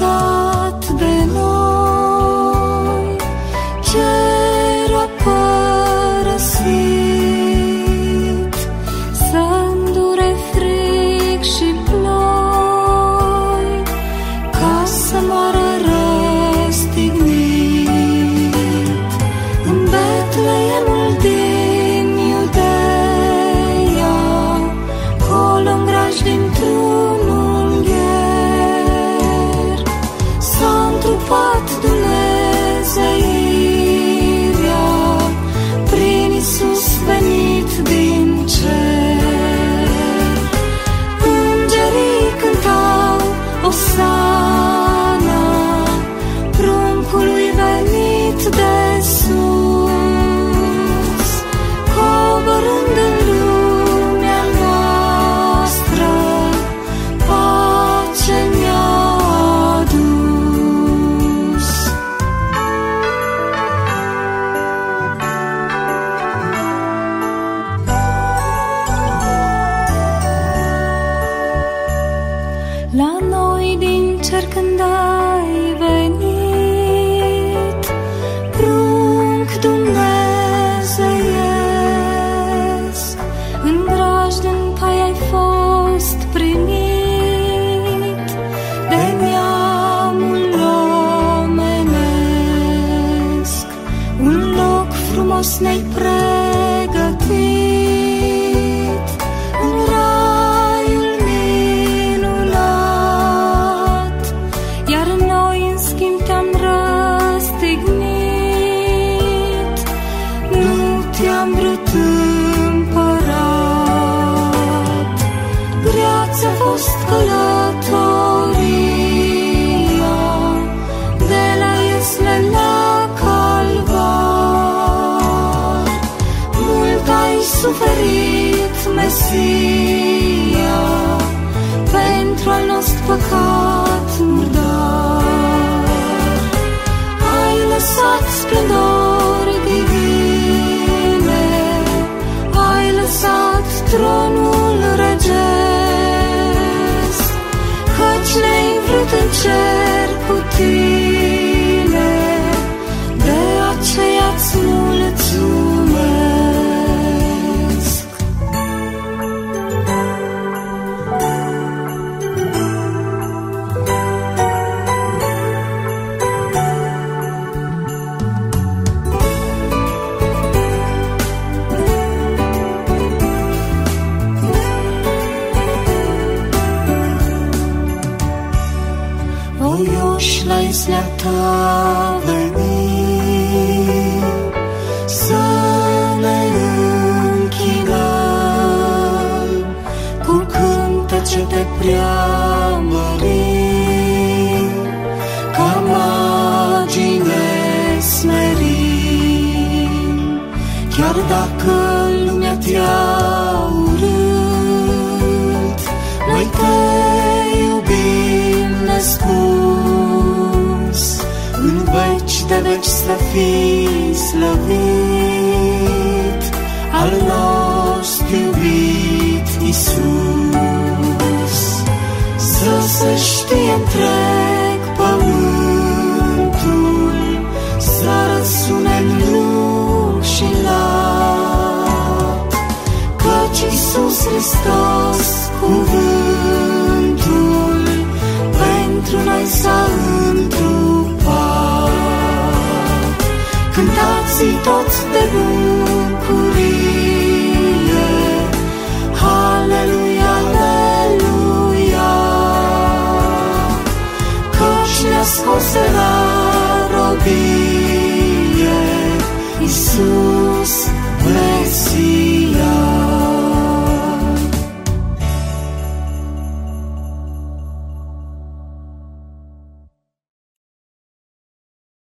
legat de noi, cerul a părăsit să îndure frig și ploi, ca să moară răstignit în Betleemul din Iudeea, colo-n graj dintr-unul gher s-a întrupat Dumnezeirea prin Iisus venit din cer. Îngerii cântau Osana pruncului venit de sus, coborând în lumea noastră pace ne-a adus. La noi din cer când ai venit, prunc dumnezeiesc, în grajd în pai ai fost primit de neamul omenesc. Un loc frumos ne-ai pregătit în raiul minunat, iar noi în schimb te-am răstignit, nu te-am vrut împărat. Grea ți-a fost călătoria de la Iesle la Calvar, mult ai suferit, Mesia, pentru al nostru păcat murdar. Ai lăsat splendori divine, ai lăsat tronul regesc, căci ne-ai vrut în cer cu tine, de aceea-ți mulțumesc. Voioși la Islea ta venim, să ne închinăm cu cântece te preamărim, ca magii ne smerim. Chiar dacă lumea te-a urât, noi te iubim nescuns, în veci de veci să fii slăvit, al nostru iubit Iisus. Să se știe întreg pământul, să răsune în lung și lat, căci Iisus Hristos, cuvântul, pentru noi s-a întrupat. Cântați-i toți de bucurie, Haleluia, Aleluia, căci ne-a scos de la robie Iisus